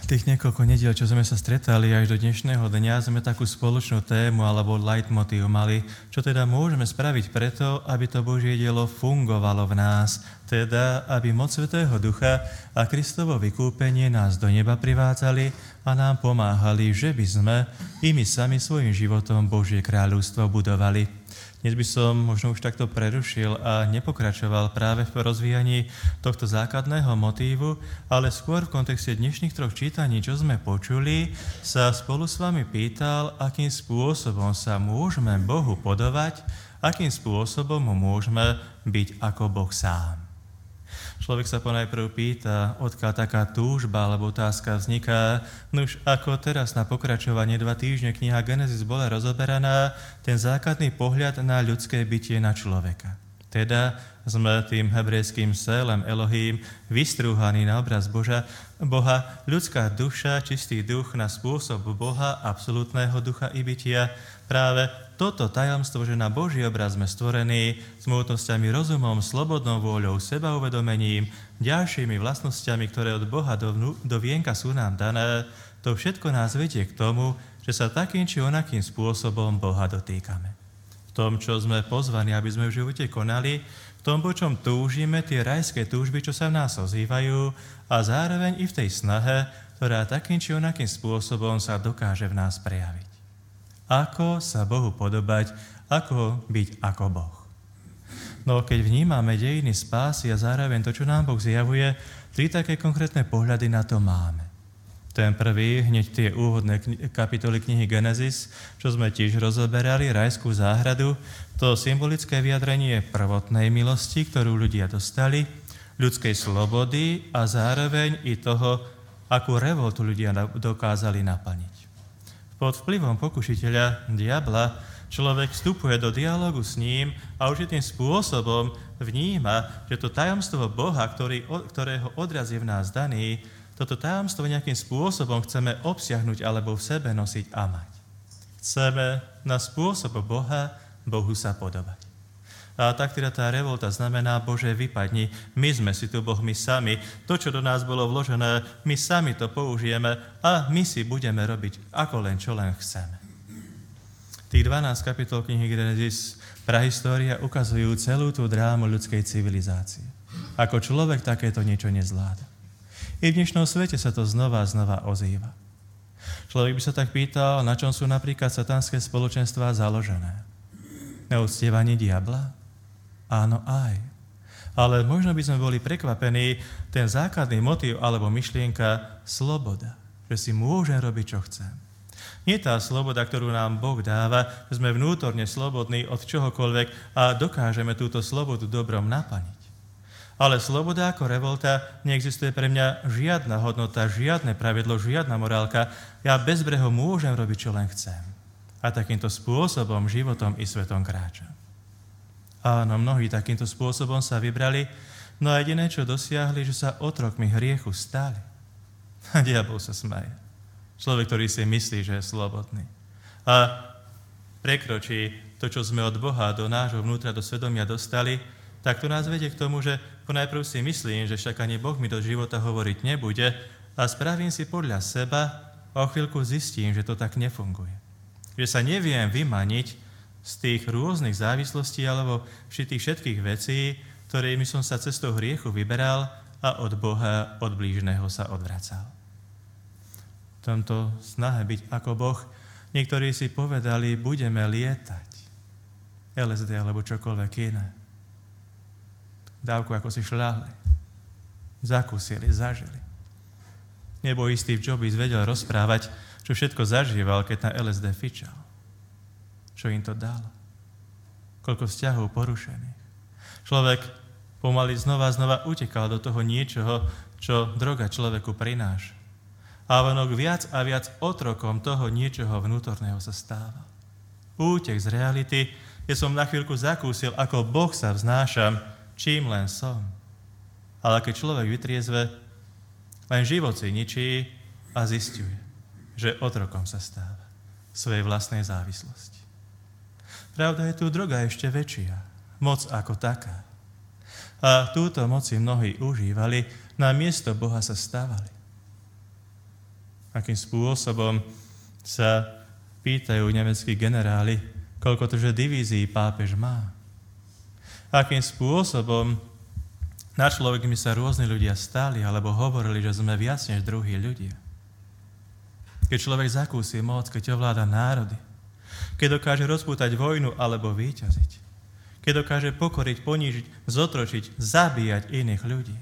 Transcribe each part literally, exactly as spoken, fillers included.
Tých niekoľko nediel, čo sme sa stretali až do dnešného dňa, sme takú spoločnú tému alebo leitmotív mali, čo teda môžeme spraviť preto, aby to Božie dielo fungovalo v nás, teda aby moc Svätého Ducha a Kristovo vykúpenie nás do neba privádzali a nám pomáhali, že by sme i my sami svojim životom Božie kráľovstvo budovali. Dnes by som možno už takto prerušil a nepokračoval práve v rozvíjaní tohto základného motívu, ale skôr v kontexte dnešných troch čítaní, čo sme počuli, sa spolu s vami pýtal, akým spôsobom sa môžeme Bohu podobať, akým spôsobom mu môžeme byť ako Boh sám. Človek sa ponajprv pýta, odkiaľ taká túžba alebo otázka vzniká. Nuž ako teraz na pokračovanie dva týždne kniha Genesis bola rozoberaná, ten základný pohľad na ľudské bytie, na človeka. Teda sme tým hebrejským selem Elohim vystrúhaní na obraz Boža, Boha, ľudská duša, čistý duch na spôsob Boha, absolútneho ducha i bytia. Práve toto tajomstvo, že na Boží obraz sme stvorení s mútnosťami rozumom, slobodnou vôľou, sebauvedomením, ďalšími vlastnosťami, ktoré od Boha do, vnú, do vienka sú nám dané, to všetko nás vedie k tomu, že sa takým či onakým spôsobom Boha dotýkame. V tom, čo sme pozvaní, aby sme v živote konali, v tom, po čom túžime, tie rajské túžby, čo sa v nás ozývajú, a zároveň i v tej snahe, ktorá takým či onakým spôsobom sa dokáže v nás prejaviť. Ako sa Bohu podobať, ako byť ako Boh. No keď vnímame dejiny spásy a zároveň to, čo nám Boh zjavuje, tri také konkrétne pohľady na to máme. Ten prvý, hneď tie úvodné kapitoly knihy Genesis, čo sme tiež rozoberali, rajskú záhradu, to symbolické vyjadrenie prvotnej milosti, ktorú ľudia dostali, ľudskej slobody a zároveň i toho, akú revoltu ľudia dokázali naplniť. Pod vplyvom pokušiteľa, diabla, človek vstupuje do dialógu s ním a určitým spôsobom vníma, že to tajomstvo Boha, ktorý, ktorého odraz je v nás daný, toto tajomstvo nejakým spôsobom chceme obsiahnuť alebo v sebe nosiť a mať. Chceme na spôsob Boha, Bohu sa podobať. A tak teda tá revolta znamená, Bože, vypadni, my sme si tu Boh, my sami, to, čo do nás bolo vložené, my sami to použijeme a my si budeme robiť ako len, čo len chceme. Tých dvanásť kapitol knihy Genesis, prahistória, ukazujú celú tú drámu ľudskej civilizácie. Ako človek takéto niečo nezvláda. I v dnešnom svete sa to znova a znova ozýva. Človek by sa tak pýtal, na čom sú napríklad satanské spoločenstvá založené. Na uctievaní diabla? Áno, aj. Ale možno by sme boli prekvapení, ten základný motív alebo myšlienka sloboda, že si môžem robiť, čo chcem. Nie tá sloboda, ktorú nám Boh dáva, že sme vnútorne slobodní od čohokoľvek a dokážeme túto slobodu dobrom naplniť. Ale sloboda ako revolta, neexistuje pre mňa žiadna hodnota, žiadne pravidlo, žiadna morálka. Ja bezbreho môžem robiť, čo len chcem. A takýmto spôsobom, životom i svetom kráčam. Áno, mnohí takýmto spôsobom sa vybrali, no a jediné, čo dosiahli, že sa otrokmi hriechu stali. A diabol sa smeje. Človek, ktorý si myslí, že je slobodný. A prekročí to, čo sme od Boha do nášho vnútra, do svedomia dostali, tak to nás vedie k tomu, že ponajprv si myslím, že však ani Boh mi do života hovoriť nebude a spravím si podľa seba a o chvíľku zistím, že to tak nefunguje. Že sa neviem vymaniť z tých rôznych závislostí alebo všetkých všetkých vecí, ktorými som sa cestou hriechu vyberal a od Boha, od blížneho sa odvracal. V tomto snahe byť ako Boh, niektorí si povedali, budeme lietať. el es dé alebo čokoľvek iné. Dávku ako si šľahli. Zakúsili, zažili. Nebo i Steve Jobs vedel rozprávať, čo všetko zažíval, keď na el es dé fičal. Čo im to dalo? Koľko vzťahov porušených. Človek pomaly znova a znova utekal do toho niečoho, čo droga človeku prináša. A vonok viac a viac otrokom toho niečoho vnútorného sa stáva. Útek z reality, kde som na chvíľku zakúsil, ako Boh sa vznášam, čím len som. Ale keď človek vytriezve, len život si ničí a zisťuje, že otrokom sa stáva svojej vlastnej závislosti. Pravda je tu droga ešte väčšia, moc ako taká. A túto moci mnohí užívali, na miesto Boha sa stávali. Akým spôsobom sa pýtajú nemeckí generáli, koľko to, že divízií pápež má. Akým spôsobom na človekmi sa rôzni ľudia stali alebo hovorili, že sme viac než druhí ľudia. Keď človek zakúsi moc, keď ovláda národy, keď dokáže rozpútať vojnu alebo víťaziť, keď dokáže pokoriť, ponížiť, zotročiť, zabíjať iných ľudí.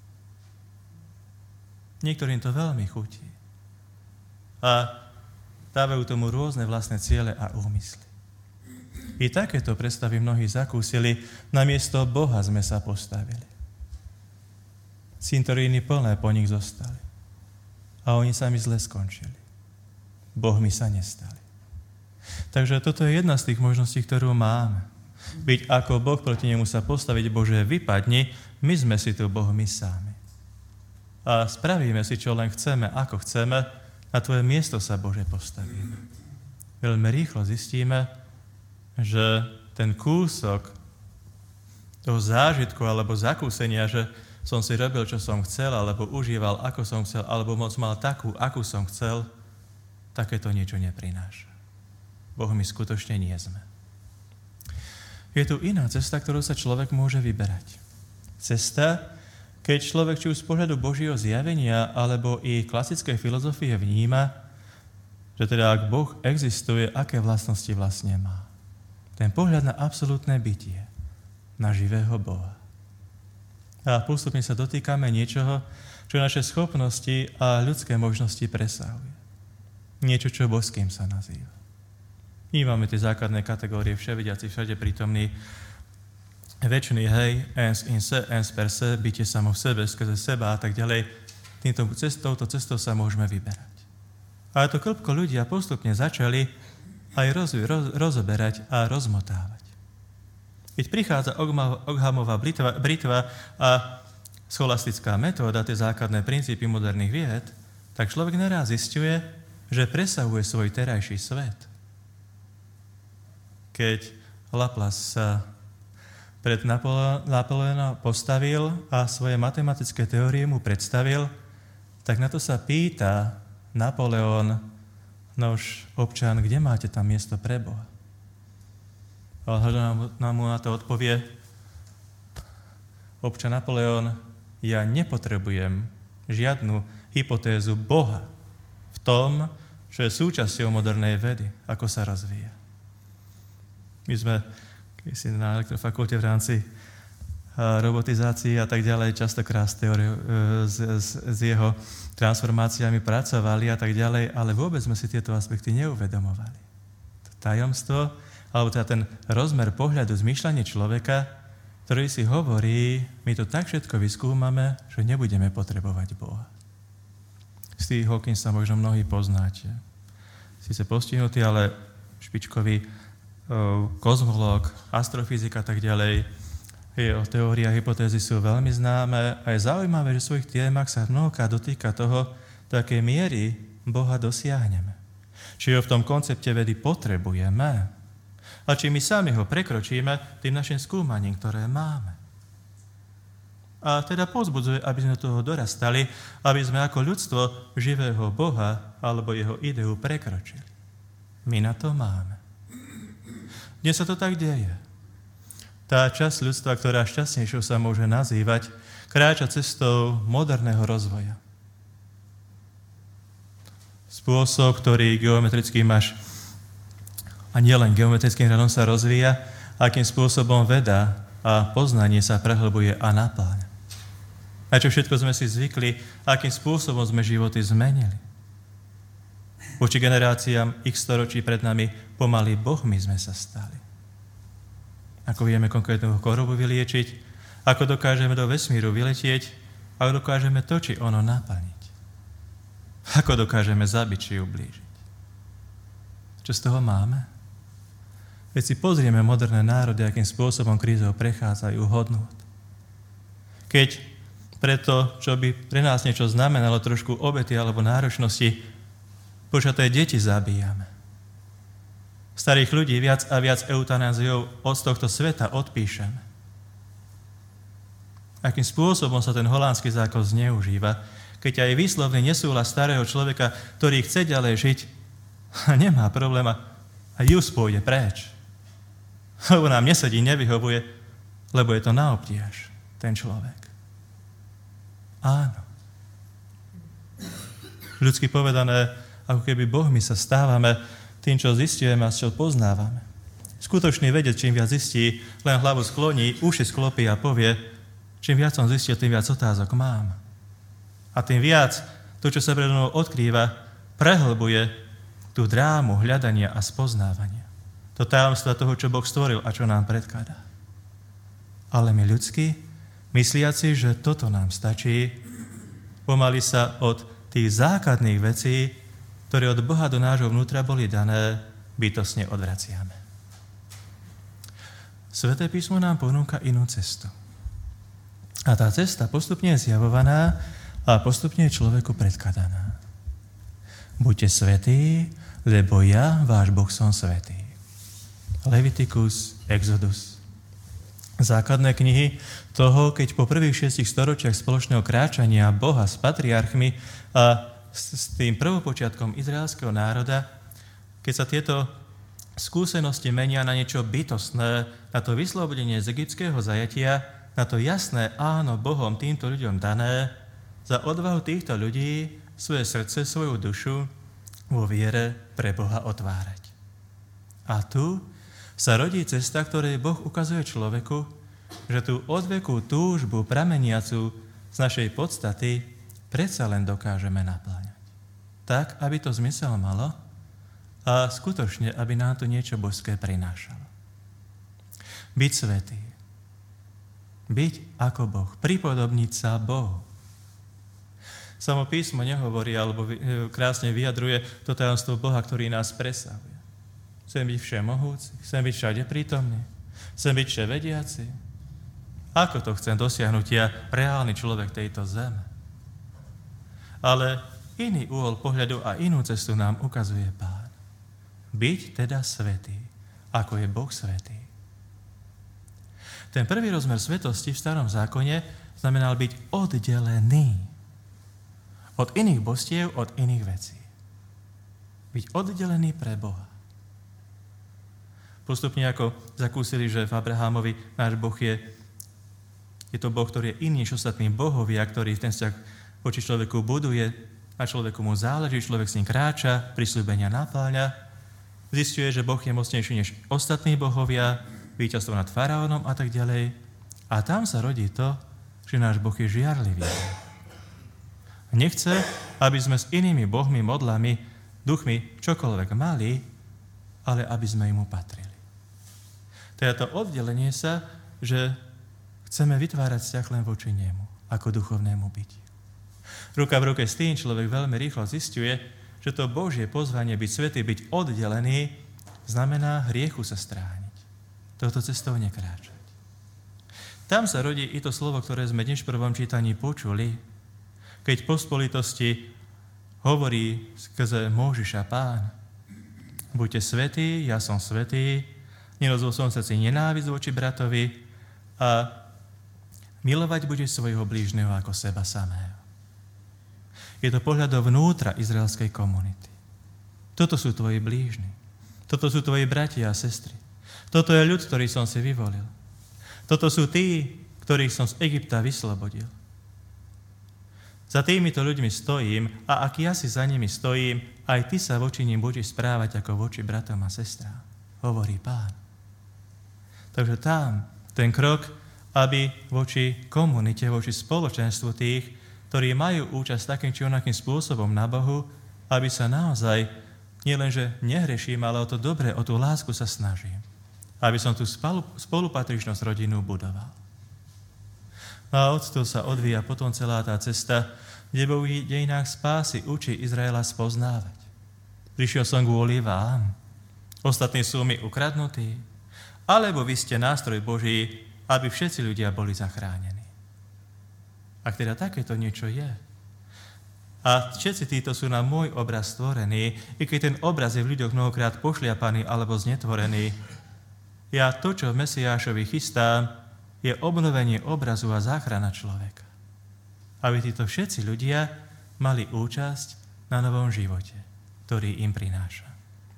Niektorým to veľmi chutí. A dávajú tomu rôzne vlastné ciele a úmysly. I takéto predstavy mnohí zakúsili, namiesto Boha sme sa postavili. Cintoríny plné po nich zostali. A oni sami zle skončili. Bohmi sa nestali. Takže toto je jedna z tých možností, ktorú máme. Byť ako Boh, proti nemu sa postaviť, Bože, vypadni, my sme si tu Boh my sami. A spravíme si, čo len chceme, ako chceme, na tvoje miesto sa, Bože, postavíme. Veľmi rýchlo zistíme, že ten kúsok toho zážitku alebo zakúsenia, že som si robil, čo som chcel, alebo užíval, ako som chcel, alebo moc mal takú, akú som chcel, takéto niečo neprináša. Boh my skutočne nie sme. Je tu iná cesta, ktorú sa človek môže vyberať. Cesta, keď človek či už z pohľadu Božieho zjavenia, alebo i klasickej filozofie vníma, že teda ak Boh existuje, aké vlastnosti vlastne má. Ten pohľad na absolútne bytie, na živého Boha. A postupne sa dotýkame niečoho, čo naše schopnosti a ľudské možnosti presahuje. Niečo, čo božským sa nazýva. My máme tie základné kategórie vševidiaci, všade prítomný, večný, hej, ens in se, ens per se, bytie samo v sebe, skrze seba a tak ďalej. Týmto cestou, touto cestou sa môžeme vyberať. Ale to klbko ľudia postupne začali aj roz, roz, rozoberať a rozmotávať. Keď prichádza Ockhamová britva, britva a scholastická metóda, tie základné princípy moderných vied, tak človek naraz zisťuje, že presahuje svoj terajší svet. Keď Laplace sa pred Napoleona postavil a svoje matematické teórie mu predstavil, tak na to sa pýta Napoleon, nož občan, kde máte tam miesto pre Boha? A nám mu na to odpovie, občan Napoleon, ja nepotrebujem žiadnu hypotézu Boha v tom, čo je súčasťou modernej vedy, ako sa rozvíja. My sme si na elektrofakulte v rámci robotizácii a tak ďalej častokrát s, teóriou, s, s, s jeho transformáciami pracovali a tak ďalej, ale vôbec sme si tieto aspekty neuvedomovali. To tajomstvo, alebo teda ten rozmer pohľadu, zmýšľanie človeka, ktorý si hovorí, my to tak všetko vyskúmame, že nebudeme potrebovať Boha. Steve Hawking sa možno mnohí poznáte. Sice postihnutý, ale špičkový o, kozmológ, astrofyzik a tak ďalej. Jeho teórie a hypotézy sú veľmi známe a je zaujímavé, že v svojich témach sa mnohokrát dotýka toho, do akej miery Boha dosiahneme. Či ho v tom koncepte vedy potrebujeme, a či my sami ho prekročíme tým našim skúmaním, ktoré máme. A teda povzbudzuje, aby sme do toho dorastali, aby sme ako ľudstvo živého Boha alebo jeho ideu prekročili. My na to máme. Dnes sa to tak deje. Tá časť ľudstva, ktorá šťastnejšou sa môže nazývať, kráča cestou moderného rozvoja. Spôsob, ktorý geometrickým až a nielen geometrickým radom sa rozvíja, akým spôsobom veda a poznanie sa prehlbuje a napáľa. A čo všetko sme si zvykli, akým spôsobom sme životy zmenili. Voči generáciám ich storočí pred nami pomaly Bohmi sme sa stali. Ako vieme konkrétnu chorobu vyliečiť, ako dokážeme do vesmíru vyletieť, ako dokážeme to, či ono naplniť. Ako dokážeme zabiť, či ublížiť. Čo z toho máme? Veď si pozrieme moderné národy, akým spôsobom krízou prechádzajú hodnôt. Keď preto, čo by pre nás niečo znamenalo trošku obety alebo náročnosti, počaté deti zabíjame. Starých ľudí viac a viac eutanáziou od tohto sveta odpíšeme. Akým spôsobom sa ten holandský zákon zneužíva, keď aj výslovný nesúhlas starého človeka, ktorý chce ďalej žiť, nemá probléma a just pôjde preč. Lebo nám nesedí, nevyhovuje, lebo je to na obtiež, ten človek. Áno. Ľudsky povedané, ako keby Bohmi sa stávame tým, čo zistujeme a čo poznávame. Skutočný vedec, čím viac zistí, len hlavu skloní, uši sklopí a povie, čím viac som zistil, tým viac otázok mám. A tým viac to, čo sa pred mnou odkrýva, prehlbuje tú drámu hľadania a spoznávania. To tajomstva toho, čo Boh stvoril a čo nám predkladá. Ale my ľudskí, mysliaci, že toto nám stačí, pomaly sa od tých základných vecí, ktoré od Boha do nášho vnútra boli dané, bytostne odvraciame. Sväté písmo nám ponúka inú cestu. A tá cesta postupne je zjavovaná a postupne je človeku predkladaná. Buďte svätí, lebo ja, váš Boh, som svätý. Levitikus, Exodus. Základné knihy toho, keď po prvých šiestich storočiach spoločného kráčania Boha s patriarchmi a s tým prvopočiatkom izraelského národa, keď sa tieto skúsenosti menia na niečo bytostné, na to vyslobodenie z egyptského zajatia, na to jasné áno Bohom týmto ľuďom dané, za odvahu týchto ľudí svoje srdce, svoju dušu vo viere pre Boha otvárať. A tu sa rodí cesta, ktorej Boh ukazuje človeku, že tú odvekú túžbu prameniacu z našej podstaty predsa len dokážeme napláňať. Tak, aby to zmysel malo a skutočne, aby nám to niečo božské prinášalo. Byť svätý. Byť ako Boh. Pripodobniť sa Bohu. Samo písmo nehovorí, alebo krásne vyjadruje to tajomstvo Boha, ktorý nás presahuje. Chcem byť všemohúci, chcem byť všade prítomný, chcem byť vševediaci. Ako to chcem dosiahnuť ja, reálny človek tejto zeme? Ale iný uhol pohľadu a inú cestu nám ukazuje Pán. Byť teda svätý, ako je Boh svätý. Ten prvý rozmer svetosti v starom zákone znamenal byť oddelený od iných božstiev, od iných vecí. Byť oddelený pre Boha. Postupne ako zakúsili, že v Abrahámovi náš Boh je, je to Boh, ktorý je iný než ostatní bohovia, ktorý ten vzťah voči človeku buduje, a človeku mu záleží, človek s ním kráča, prisľúbenia napáľa, zisťuje, že Boh je mocnejší než ostatní bohovia, víťazstvo nad faraónom a tak ďalej. A tam sa rodí to, že náš Boh je žiarlivý. Nechce, aby sme s inými bohmi, modlami, duchmi čokoľvek mali, ale aby sme im patrili. Teda to oddelenie sa, že chceme vytvárať vzťah len voči nemu, ako duchovnému bytiu. Ruka v ruke s tým človek veľmi rýchlo zisťuje, že to Božie pozvanie byť svätý, byť oddelený, znamená hriechu sa strániť. Touto cestou nekráčať. Tam sa rodí i to slovo, ktoré sme dnes v prvom čítaní počuli, keď po spolitosti hovorí skrze Mojžiša Pán: buďte svätí, ja som svätý, nerozvol som sa si nenávisť voči bratovi a milovať budeš svojho blížneho ako seba samého. Je to pohľad dovnútra izraelskej komunity. Toto sú tvoji blížni. Toto sú tvoji bratia a sestry. Toto je ľud, ktorý som si vyvolil. Toto sú tí, ktorých som z Egypta vyslobodil. Za týmito ľuďmi stojím a ak ja si za nimi stojím, aj ty sa voči nim budeš správať ako voči bratom a sestrám, hovorí Pán. Takže tam ten krok, aby voči komunite, voči spoločenstvu tých, ktorí majú účasť takým či onakým spôsobom na Bohu, aby sa naozaj nielenže nehreším, ale o to dobré, o tú lásku sa snažím. Aby som tú spolupatričnosť rodinu budoval. A odtiaľ sa odvíja potom celá tá cesta, kde Boh v dejinách spásy učí Izraela spoznávať. Prišiel som kvôli vám, ostatní sú mi ukradnutí, alebo vy ste nástroj Boží, aby všetci ľudia boli zachránení. Ak teda takéto niečo je, a všetci títo sú na môj obraz stvorení, i keď ten obraz je v ľuďoch mnohokrát pošliapaný alebo znetvorený, ja to, čo v Mesiášovi chystám, je obnovenie obrazu a záchrana človeka. Aby títo všetci ľudia mali účasť na novom živote, ktorý im prináša.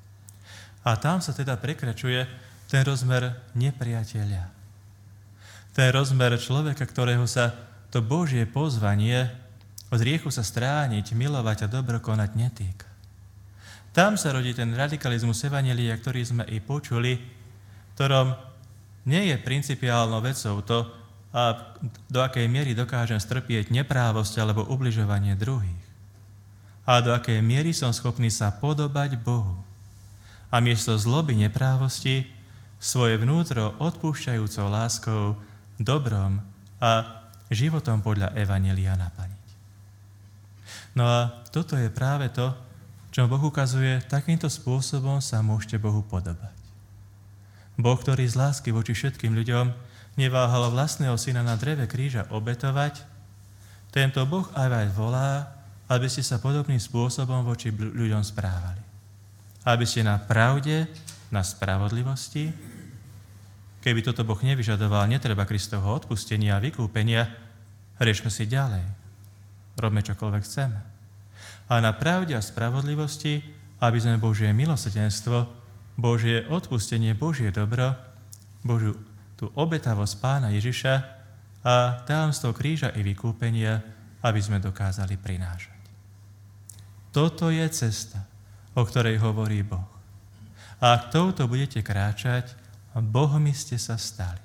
A tam sa teda prekračuje ten rozmer nepriateľa. Ten rozmer človeka, ktorého sa to Božie pozvanie od hriechu sa strániť, milovať a dobro konať netýka. Tam sa rodí ten radikalizmus evanjelia, ktorý sme i počuli, v ktorom nie je principiálnou vecou to, a do akej miery dokážem strpieť neprávosť alebo ubližovanie druhých. A do akej miery som schopný sa podobať Bohu. A miesto zloby neprávosti svoje vnútro odpúšťajúcou láskou, dobrom a životom podľa evanjelia naplniť. No a toto je práve to, čo Boh ukazuje, takýmto spôsobom sa môžete Bohu podobať. Boh, ktorý z lásky voči všetkým ľuďom neváhal vlastného syna na dreve kríža obetovať, tento Boh aj vás volá, aby ste sa podobným spôsobom voči ľuďom správali. Aby ste na pravde, na spravodlivosti, keby toto Boh nevyžadoval, netreba Kristovho odpustenia a vykúpenia, riešme si ďalej. Robme čokoľvek chceme. A na pravde a spravodlivosti, aby sme Božie milosrdenstvo, Božie odpustenie, Božie dobro, Božiu tú obetavosť Pána Ježiša a tajomstvo kríža i vykúpenia, aby sme dokázali prinášať. Toto je cesta, o ktorej hovorí Boh. A ak touto budete kráčať, Bohmi ste sa stali.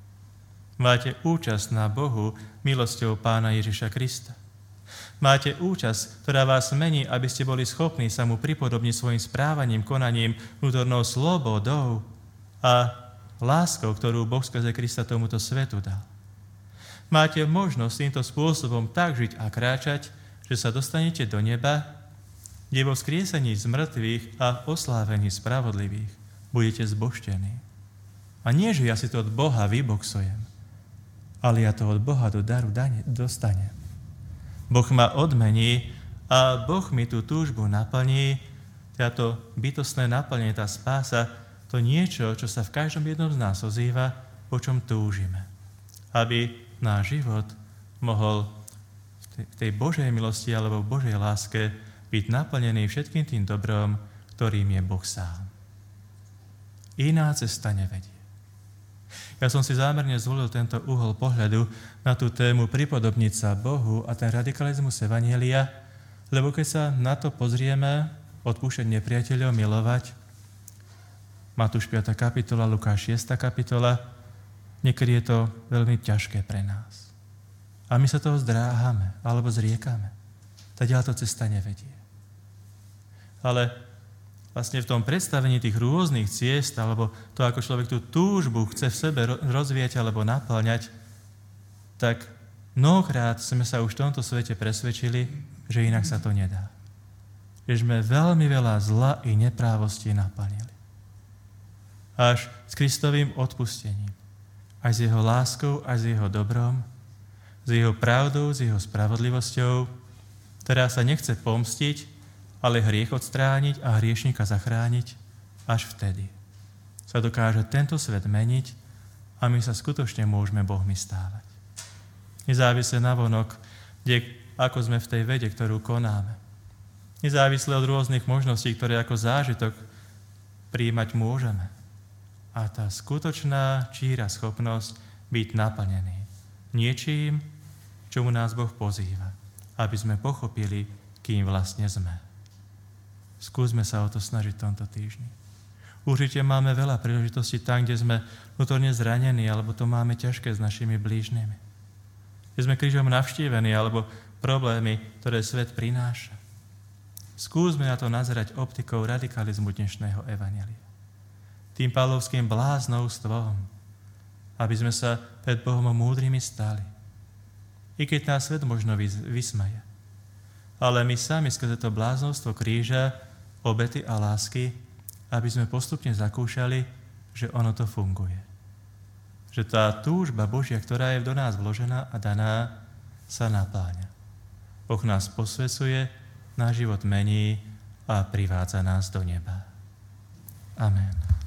Máte účasť na Bohu milosťou Pána Ježiša Krista. Máte účasť, ktorá vás mení, aby ste boli schopní sa mu pripodobniť svojim správaním, konaním, vnútornou slobodou a láskou, ktorú Boh skrze Krista tomuto svetu dal. Máte možnosť týmto spôsobom tak žiť a kráčať, že sa dostanete do neba, kde vo vzkriesení z mŕtvych a oslávení spravodlivých budete zbožtení. A nie, že ja si to od Boha vyboxujem, ale ja to od Boha do daru dostanem. Boh ma odmení a Boh mi tú túžbu naplní, táto bytostné naplnenie, tá spása, to niečo, čo sa v každom jednom z nás ozýva, po čom túžime. Aby náš život mohol v tej Božej milosti alebo v Božej láske byť naplnený všetkým tým dobrom, ktorým je Boh sám. Iná cesta nevedie. Ja som si zámerne zvolil tento uhol pohľadu na tú tému pripodobniť sa Bohu a ten radikalizmus evanjelia, lebo keď sa na to pozrieme, odpúšťať nepriateľov, milovať, Matúš piata kapitola, Lukáš šiesta kapitola, niekedy je to veľmi ťažké pre nás. A my sa toho zdráhame, alebo zriekame. Tadiaľ to cesta nevedie. Ale vlastne v tom predstavení tých rôznych ciest, alebo to, ako človek tú túžbu chce v sebe rozvíjať alebo naplňať, tak mnohokrát sme sa už v tomto svete presvedčili, že inak sa to nedá. Že sme veľmi veľa zla i neprávosti naplnili. Až s Kristovým odpustením, aj s jeho láskou, aj s jeho dobrom, s jeho pravdou, s jeho spravodlivosťou, ktorá sa nechce pomstiť, ale hriech odstrániť a hriešnika zachrániť, až vtedy sa dokáže tento svet meniť a my sa skutočne môžeme Bohmi stávať. Nezávisle navonok, kde, ako sme v tej vede, ktorú konáme. Nezávisle od rôznych možností, ktoré ako zážitok prijímať môžeme. A tá skutočná číra schopnosť byť naplnený niečím, čomu nás Boh pozýva, aby sme pochopili, kým vlastne sme. Skúsme sa o to snažiť v tomto týždni. Určite máme veľa príležitostí tam, kde sme vnútorne zranení, alebo to máme ťažké s našimi blížnymi. Kde sme krížom navštívení, alebo problémy, ktoré svet prináša. Skúsme na to nazerať optikou radikalizmu dnešného evanjelia. Tým pavlovským bláznovstvom, aby sme sa pred Bohom múdrymi stali. I keď nás svet možno vysmeje. Ale my sami skrze to bláznovstvo kríža, obety a lásky, aby sme postupne zakúšali, že ono to funguje. Že tá túžba Božia, ktorá je do nás vložená a daná, sa napáňa. Boh nás posvecuje, náš život mení a privádza nás do neba. Amen.